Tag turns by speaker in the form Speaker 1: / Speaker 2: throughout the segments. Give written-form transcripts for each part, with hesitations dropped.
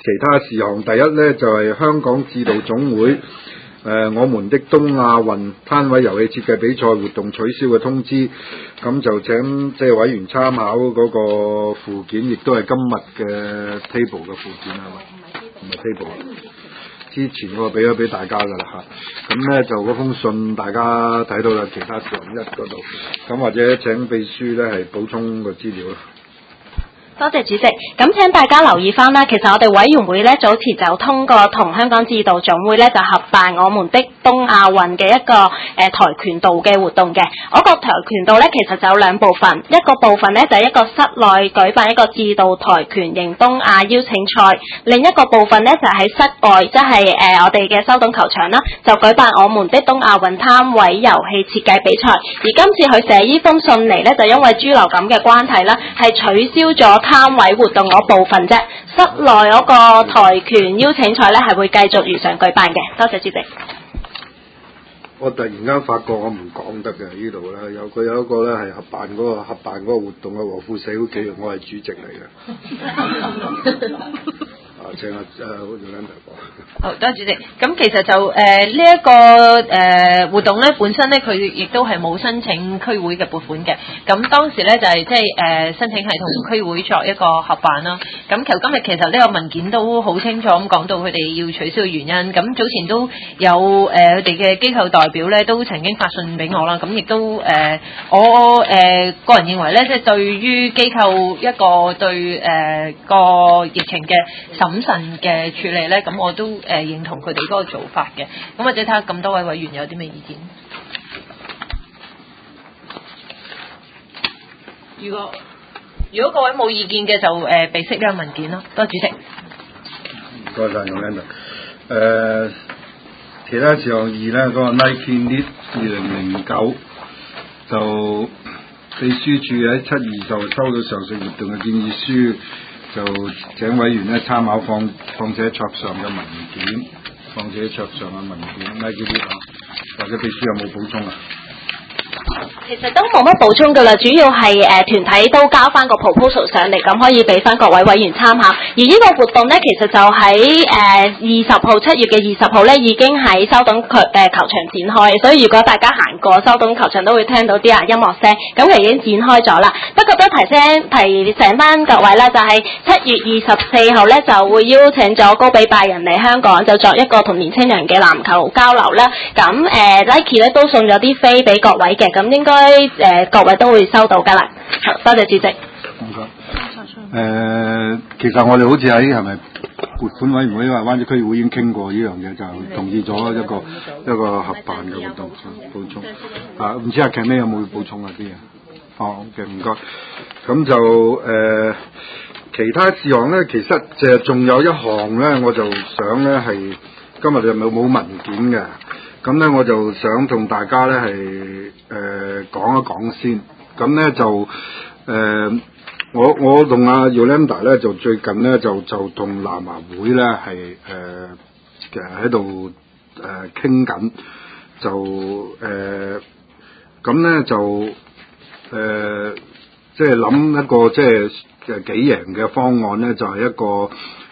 Speaker 1: 他事項。第一呢，就係香港志道總會我們的東亞運攤位遊戲設計比賽活動取消嘅通知，咁就請即係委員參考嗰個附件，亦都係今日嘅 table 嘅附件係嘛？唔係 table，之前我俾咗俾大家㗎啦嚇。咁呢，就嗰封信大家睇到啦，其他事項一嗰度，咁或者請秘書呢係補充個資料啦。
Speaker 2: 多謝主席，咁請大家留意翻啦。其實我哋委員會咧早前就通過同香港志道總會咧就合辦我們的東亞運嘅一個跆拳道嘅活動嘅。嗰個跆拳道咧其實就有兩部分，一個部分咧就係一個室內舉辦一個志道跆拳迎東亞邀請賽，另一個部分咧就喺室外，即係我哋嘅修頓球場啦，就舉辦我們的東亞運攤位遊戲設計比賽。而今次佢寫呢封信嚟咧，就因為豬流感嘅關係啦，係取消咗攤位活動嗰部分啫，室內嗰個跆拳邀請賽咧係會繼續如常舉辦嘅。多謝主席。
Speaker 1: 我突然間發覺我唔講得嘅呢度咧，有一個咧係合辦嗰個活動嘅和富社會企業，我係主席嚟嘅。請
Speaker 3: 好，多謝主席。咁其實就呢一個活動咧，本身咧佢亦都係冇申請區會嘅撥款嘅。咁當時咧就係即係申請係同區會作一個合辦啦。咁今日其實呢個文件都好清楚咁講到佢哋要取消嘅原因。咁早前都有佢哋嘅機構代表咧都曾經發信俾我啦。咁亦都我個人認為咧，即係對於機構一個對個疫情嘅審慎嘅處理咧，咁我都認同佢哋嗰個做法嘅。咁或者睇下咁多位委員有啲咩意見？如果各位冇意見嘅，就備悉呢個文件咯。多謝主席。
Speaker 1: 唔該晒，用 Linda。其他事項二咧，嗰個 Nike Knit 2009就秘書處喺7月20收到上述活動嘅建議書。就請委員咧參考放喺桌上嘅文件，或者秘書有冇補充啊？
Speaker 2: 其實都冇乜補充㗎啦，主要係團體都交翻個 proposal 上嚟，咁可以俾翻各位委員參考。而呢個活動咧，其實就喺7月嘅20號咧，已經喺修頓球場展開，所以如果大家行過修頓球場都會聽到啲音樂聲，咁其實已經展開咗啦。不過都提醒翻各位啦，就係7月24號咧就會邀請咗高比拜仁嚟香港，就作一個同年青人嘅籃球交流啦。咁Nike 咧都送咗啲飛俾各位嘅，咁應該各位都會收到㗎啦。多謝主席。
Speaker 1: 唔該。其實我哋好似喺係咪撥款委員會或灣仔區議會已經傾過呢樣嘢，就同意咗一個合辦嘅活動補充。唔知阿 Ken 有冇補充啊啲嘢？好嘅，唔該。咁就其他事項咧，其實就仲有一項咧，我就想咧係今日就冇文件嘅。咁咧我就想同大家咧係講一講先。咁咧就我同阿 Yolanda 咧就最近咧就同南華會咧係喺度傾緊，就咁咧就即係諗一個即係幾贏嘅方案咧，就係一個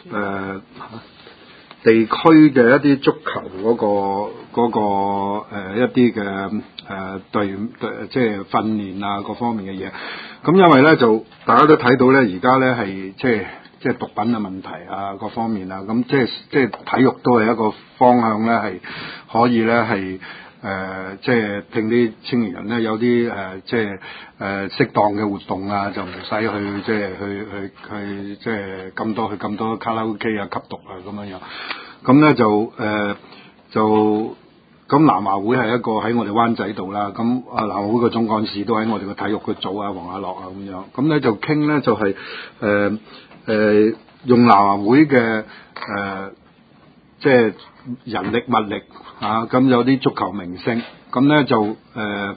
Speaker 1: 地區嘅一啲足球嗰個一啲嘅隊即係訓練啊各方面嘅嘢。咁因為咧就大家都睇到咧，而家咧係即係毒品嘅問題啊各方面啊，咁即係體育都係一個方向咧，係可以咧係即係令啲青年人咧有啲即係適當嘅活動啊，就唔使去即係去即係咁多卡拉 OK 啊吸毒啊咁樣樣。咁咧咁南華會係一個喺我哋灣仔度啦，咁南華會個總幹事都喺我哋個體育嘅組啊，黃亞樂啊咁樣。咁咧就傾咧就係用南華會嘅即係人力物力啊，咁有啲足球明星，咁咧就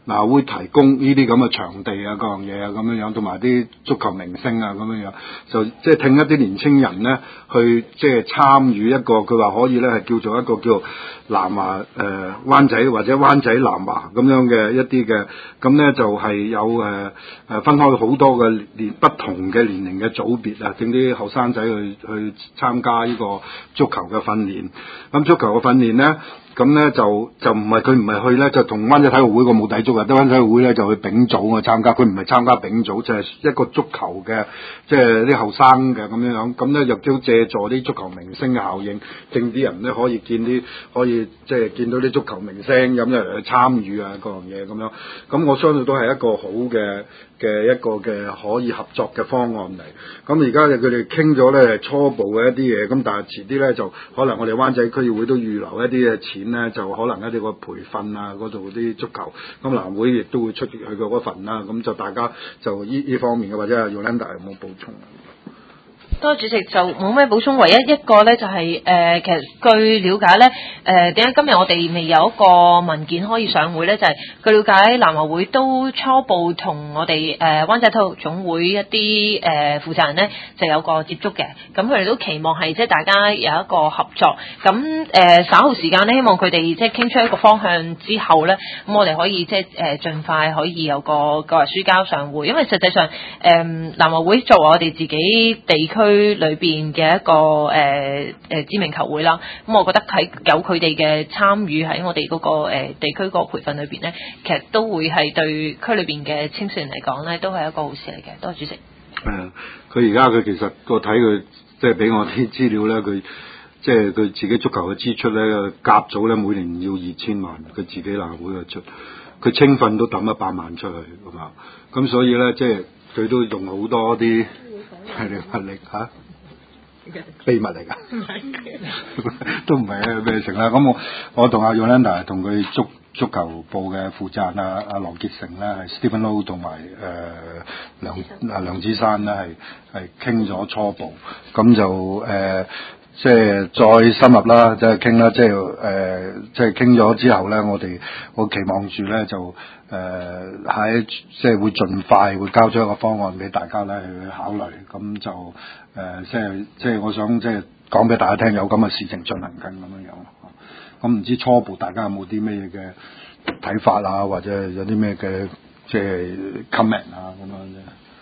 Speaker 1: 嗱會提供呢啲咁嘅場地啊，各樣嘢啊咁樣樣，同埋啲足球明星啊咁樣樣，就即係聽一啲年青人咧去即係參與一個，佢話可以咧係叫做一個叫南華灣仔或者灣仔南華咁樣嘅一啲嘅，咁咧就係有分開好多嘅不同嘅年齡嘅組別啊，整啲後生仔去參加呢個足球嘅訓練。咁足球嘅訓練咧。咁咧就唔係佢唔係去咧，就同灣仔體育會個冇抵觸啊！灣仔體育會咧就去丙組啊參加，佢唔係參加丙組，就係一個足球嘅，即係啲後生嘅咁樣樣。咁咧亦都借助啲足球明星嘅效應，令啲人咧可以即係見到啲足球明星咁嚟去參與啊各樣嘢咁樣。咁我相信都係一個好嘅一個嘅可以合作嘅方案嚟。咁而家佢哋傾咗咧初步嘅一啲嘢，咁但係遲啲咧就可能我哋灣仔區議會都預留一啲嘅錢咧，就可能一啲個培訓啊嗰度啲足球，咁南會亦都會出佢嗰份啦。咁就大家就呢方面嘅，或者係 Yolanda 有冇補充啊？
Speaker 3: 多主席就冇咩補充，唯一一個咧就係、其實據了解咧，點解今日我哋未有一個文件可以上會咧？就係、據了解，南華會都初步同我哋灣仔體育總會一啲負責人咧就有個接觸嘅，咁佢哋都期望係即係大家有一個合作。咁稍後時間咧，希望佢哋即係傾出一個方向之後咧，咁我哋可以即係盡快可以有個人書交上會，因為實際上南華會作為我哋自己地區裏邊嘅一個知名球會啦，咁我覺得喺有佢哋嘅參與喺我哋嗰個地區個培訓裏邊咧，其實都會係對區裏邊嘅青少年嚟講咧，都係一個好事嚟嘅。多謝主席。
Speaker 1: 佢而家佢其實我睇佢即係俾我啲資料咧，佢即係佢自己足球嘅支出咧，甲組咧每年要2000萬，佢自己南會嘅出，佢青訓都抌100萬出去咁啊，咁所以咧即係佢都用好多啲。係你壓力嚇，秘密嚟㗎，都唔係咩成啦。咁我同阿 Yolanda 同佢足球部嘅負責人阿羅傑成咧，係 Stephen Low 同埋梁子珊咧係傾咗初步，咁就即係再深入啦，即係傾啦，即係傾咗之後咧，我期望住咧就喺即係會盡快會交咗一個方案俾大家咧去考慮，咁就即係我想即係講俾大家聽有咁嘅事情進行緊咁樣樣。咁唔知初步大家有冇啲咩嘅睇法啊，或者有啲咩嘅即係 comment 啊咁樣啫？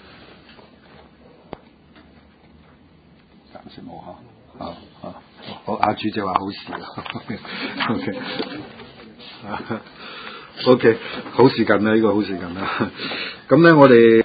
Speaker 1: 暫時冇嚇。好，阿主席話好事OK，好時間啦，呢個好時間啦。咁咧，我哋。